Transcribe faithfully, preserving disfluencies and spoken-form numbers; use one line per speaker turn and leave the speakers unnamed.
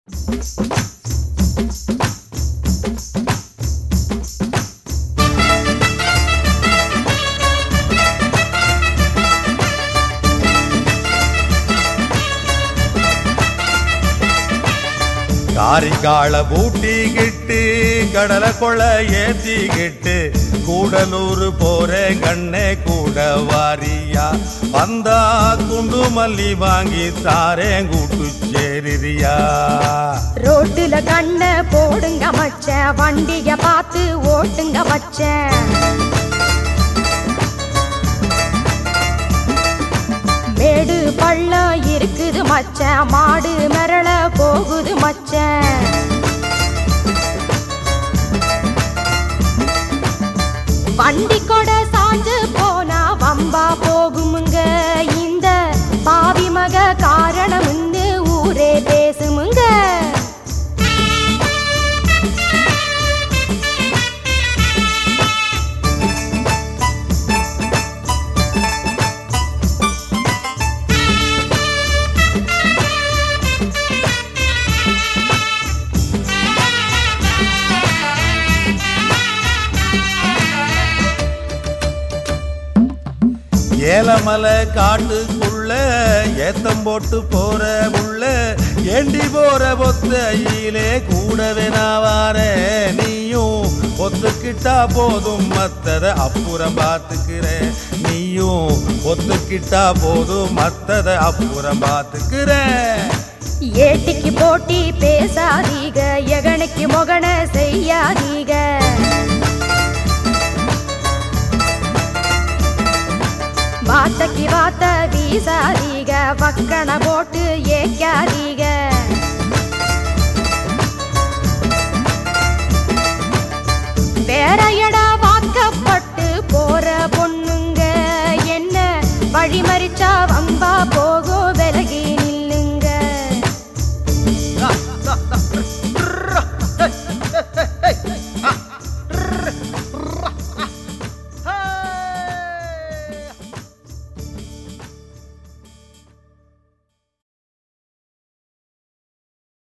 காரிக்கால பூட்டிக்கிட்டு கடலை கொள்ள ஏத்திக்கிட்டு கூடலூர் போற கண்ணே கூட வாரியா வந்தா குண்டு மல்லி வாங்கி தாரேன் கூட்டு சேரியா.
ரோட்டுல கண்ண போடுங்க மச்ச வண்டிய பார்த்து ஓட்டுங்க மச்ச. மேடு பள்ளம் இருக்குது மச்ச மாடு மரள போகுது மச்ச. வண்டி கொட சாஞ்சு போனா வம்பா போகுமுங்க இந்த பாவி மக காரணம்னு ஊரே பேசுமுங்க.
ஏலமலை காட்டுக்குள்ள ஏத்தம் போட்டு போற உள்ள ஏண்டி போற பொத்தையிலே கூடவே நான் வார நீயும் ஒத்துக்கிட்டா போதும் மத்தத அப்புறம் பார்த்துக்கிறேன். நீயும் ஒத்துக்கிட்டா போதும் மத்தத அப்புறம் பார்த்துக்கிறேன்.
ஏட்டிக்கு போட்டி பேசாதீக எகனுக்கு மொகன செய்யாதீக. வார்த்தைக்கு வார்த்தை வீசாதீக வக்கண போட்டு ஏக்காதீக.